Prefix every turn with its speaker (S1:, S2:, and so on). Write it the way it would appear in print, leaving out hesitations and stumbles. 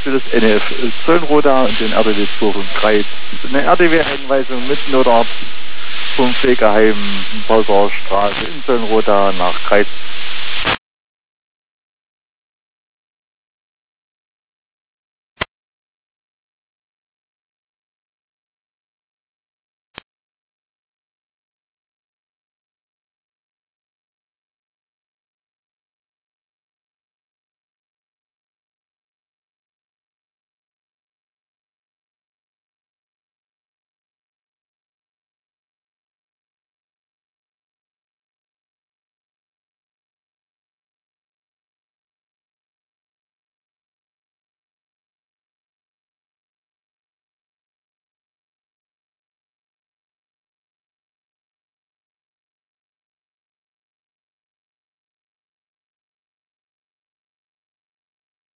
S1: für das NF Zöllnroda und den RDW 2.3. Eine RDW-Einweisung mit Notarzt vom Pflegeheim Pauserstraße in Zöllnroda nach Kreuz